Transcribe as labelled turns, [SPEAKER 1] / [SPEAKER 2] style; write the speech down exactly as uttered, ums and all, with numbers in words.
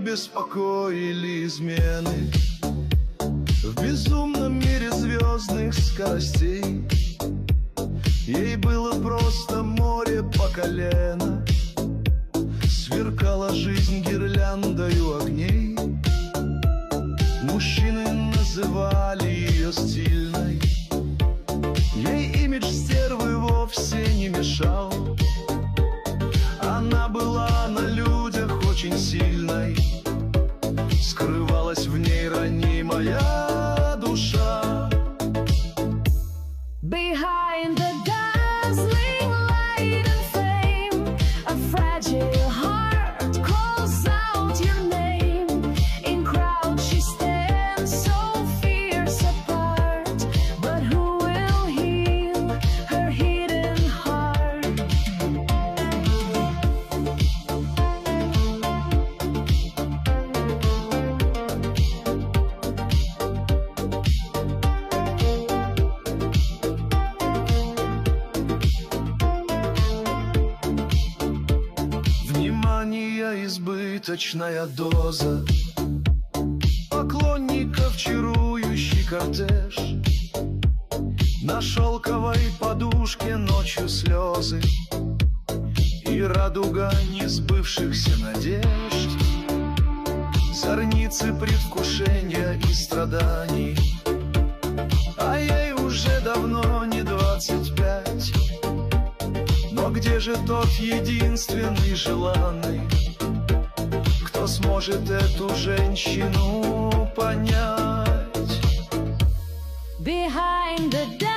[SPEAKER 1] беспокоили измены. В безумном мире звездных скоростей ей было просто море по колено. Сверкала жизнь гирляндою огней. Мужчины называли ее стильной. Ей имидж стервы вовсе не мешал. Она была на людях очень сильной. Скрывалась в ней ранимая душа.
[SPEAKER 2] Behind the dazzling light and fame, a fragile heart calls out your name. In crowd she stands so fierce apart, but who will heal her hidden heart?
[SPEAKER 1] Внимание, избыточная доза поклонников, чарующий кортеж. На шелковой подушке ночью слезы и радуга несбывшихся надежд. Зорницы предвкушения и страданий, а ей уже давно не двадцать пять. Но где же тот единственный желанный, кто сможет эту женщину понять?
[SPEAKER 2] Behind the